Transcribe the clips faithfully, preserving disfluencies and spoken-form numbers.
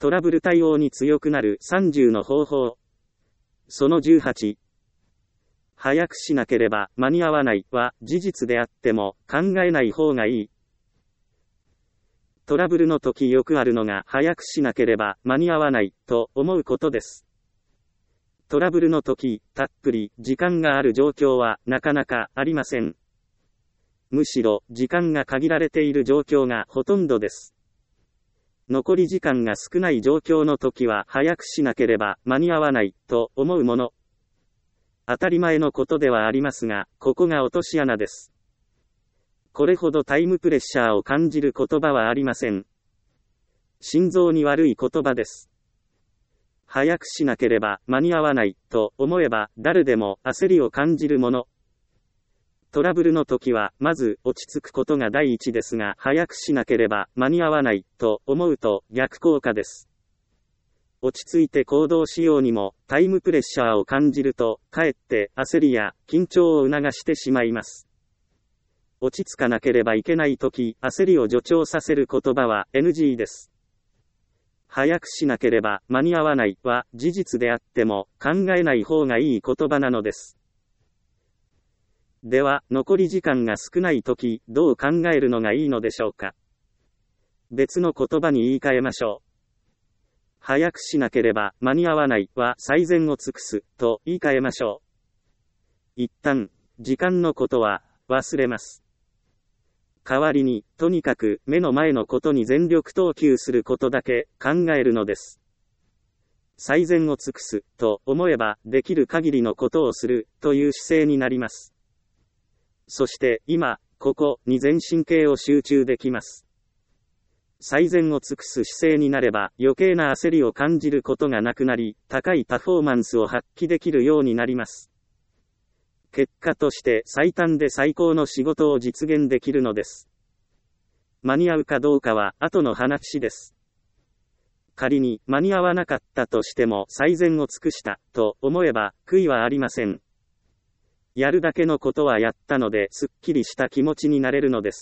トラブル対応に強くなるさんじゅうの方法。そのじゅうはち。早くしなければ間に合わないは事実であっても考えない方がいい。トラブルの時よくあるのが早くしなければ間に合わないと思うことです。トラブルの時、たっぷり時間がある状況はなかなかありません。むしろ時間が限られている状況がほとんどです。残り時間が少ない状況の時は早くしなければ間に合わないと思うもの。当たり前のことではありますが、ここが落とし穴です。これほどタイムプレッシャーを感じる言葉はありません。心臓に悪い言葉です。早くしなければ間に合わないと思えば誰でも焦りを感じるもの。トラブルの時はまず落ち着くことが第一ですが、早くしなければ間に合わないと思うと逆効果です。落ち着いて行動しようにもタイムプレッシャーを感じると、かえって焦りや緊張を促してしまいます。落ち着かなければいけない時、焦りを助長させる言葉は エヌジー です。早くしなければ間に合わないは事実であっても考えない方がいい言葉なのです。では、残り時間が少ないとき、どう考えるのがいいのでしょうか。別の言葉に言い換えましょう。早くしなければ間に合わないは最善を尽くすと言い換えましょう。一旦、時間のことは忘れます。代わりに、とにかく目の前のことに全力投球することだけ考えるのです。最善を尽くすと思えば、できる限りのことをするという姿勢になります。そして今、ここに全神経を集中できます。最善を尽くす姿勢になれば余計な焦りを感じることがなくなり、高いパフォーマンスを発揮できるようになります。結果として最短で最高の仕事を実現できるのです。間に合うかどうかは後の話です。仮に間に合わなかったとしても最善を尽くしたと思えば悔いはありません。やるだけのことはやったので、すっきりした気持ちになれるのです。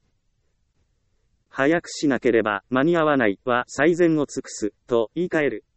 早くしなければ間に合わないは最善を尽くすと言い換える。